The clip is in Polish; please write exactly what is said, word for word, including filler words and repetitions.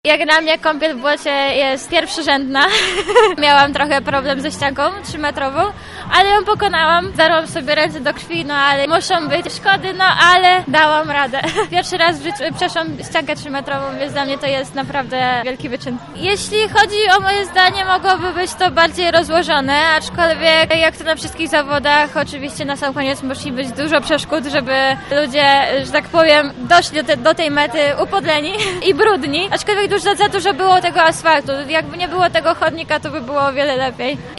Jak na mnie kąpiel w błocie jest pierwszorzędna. Miałam trochę problem ze ścianką trzymetrową, ale ją pokonałam. Zarłam sobie ręce do krwi, no ale muszą być szkody, no ale dałam radę. Pierwszy raz w życiu przeszłam ściankę trzymetrową, więc dla mnie to jest naprawdę wielki wyczyn. Jeśli chodzi o moje zdanie, mogłoby być to bardziej rozłożone, aczkolwiek jak to na wszystkich zawodach, oczywiście na sam koniec musi być dużo przeszkód, żeby ludzie, że tak powiem, doszli do, te, do tej mety upodleni i brudni. Aczkolwiek dużo, za dużo było tego asfaltu. Jakby nie było tego chodnika, to by było o wiele lepiej.